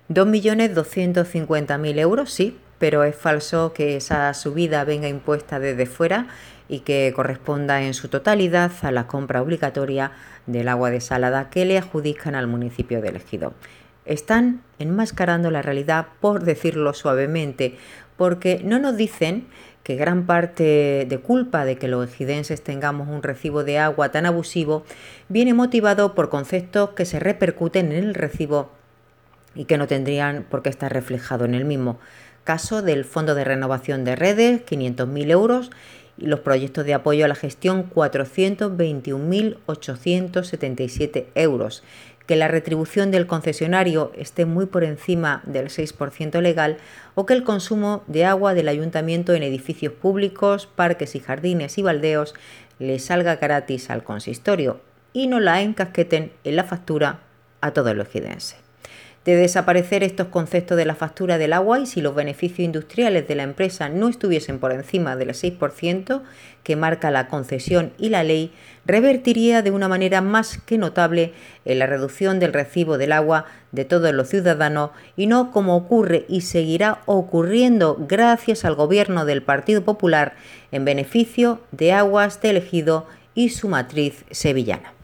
2.250.000 euros, sí, pero es falso que esa subida venga impuesta desde fuera y que corresponda en su totalidad a la compra obligatoria del agua desalada que le adjudican al municipio de Ejido. Están enmascarando la realidad, por decirlo suavemente, porque no nos dicen que gran parte de culpa de que los ejidenses tengamos un recibo de agua tan abusivo viene motivado por conceptos que se repercuten en el recibo y que no tendrían por qué estar reflejado en el mismo. Caso del Fondo de Renovación de Redes, 500.000 euros, y los proyectos de apoyo a la gestión, 421.877 euros. Que la retribución del concesionario esté muy por encima del 6% legal, o que el consumo de agua del ayuntamiento en edificios públicos, parques y jardines y baldeos le salga gratis al consistorio y no la encasqueten en la factura a todos los ejidenses. De desaparecer estos conceptos de la factura del agua, y si los beneficios industriales de la empresa no estuviesen por encima del 6% que marca la concesión y la ley, revertiría de una manera más que notable en la reducción del recibo del agua de todos los ciudadanos, y no como ocurre y seguirá ocurriendo gracias al gobierno del Partido Popular en beneficio de Aguas del Ejido y su matriz sevillana.